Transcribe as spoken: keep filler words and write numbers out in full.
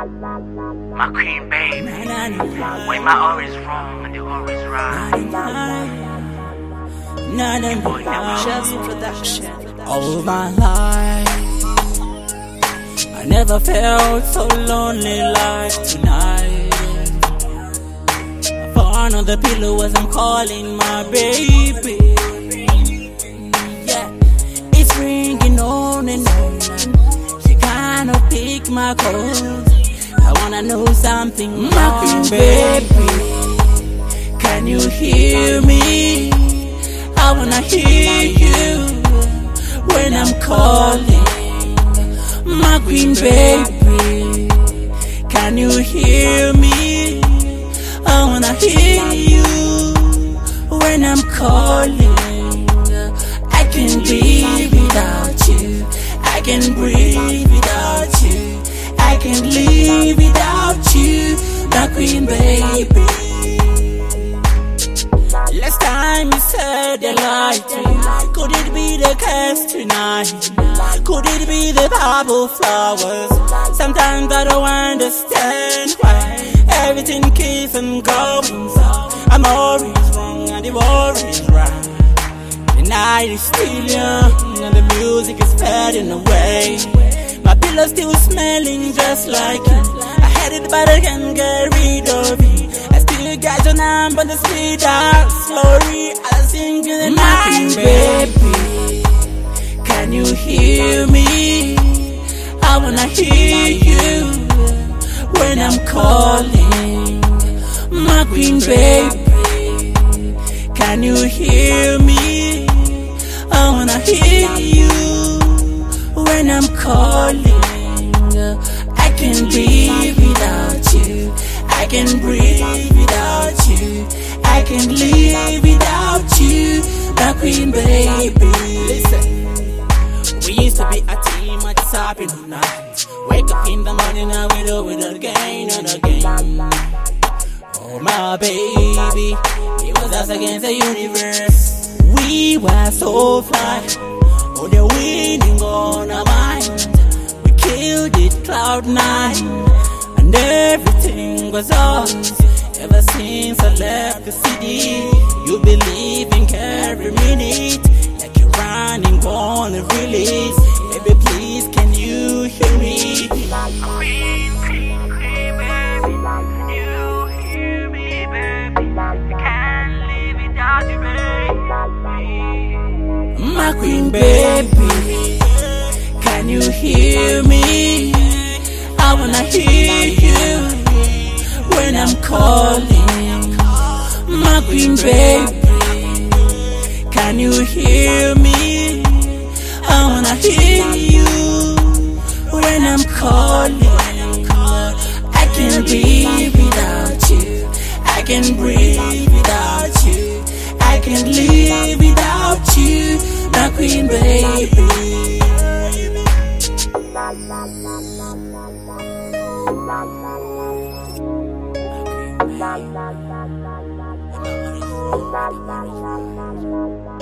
My queen, baby. When my all is wrong and the all is right. Just production. All my life, I never felt so lonely like tonight. I found on the pillow as I'm calling my baby. Yeah, it's ringing on and on. She cannot pick my call. I wanna know something, my queen, baby. Can you hear me? I wanna hear you when I'm calling, my queen, baby. Can you hear me? I wanna hear you when I'm calling. I can't breathe without you. I can't breathe without you. I can't live without you, my queen, baby. Last time you said you liked me. Could it be the case tonight? Could it be the purple flowers? Sometimes I don't understand why everything keeps on going. I'm always wrong and the war is right. The night is still young and the music is fading away. My pillow still smelling just like you. I had it but I can't get rid of it. I still got your number on the street out. Sorry, I sing in the night, baby. Can you hear me? I wanna hear you when I'm calling, my queen, baby. Can you hear me? I wanna hear you when I'm calling. I can't breathe without you. I can't breathe without you. I can't live without you, my queen, baby. Listen, we used to be a team, but it's happening all night. Wake up in the morning and we do it again and again. Oh my baby, it was us against the universe. We were so fly. Oh, the winning on our mind. We killed it, cloud nine. And everything was ours. Ever since I left the city, you believe in every minute. Like you're running on a release. Baby, please, can you hear me? Queen, queen, queen, baby. You hear me, baby. I can't live without you, baby. My queen, baby, can you hear me? I wanna hear you when I'm calling, my queen, baby. Can you hear me? I wanna hear you when I'm calling. I can't breathe without you. I can't breathe without you. I can't live without you, my queen, baby. La la la la la la la la la la la la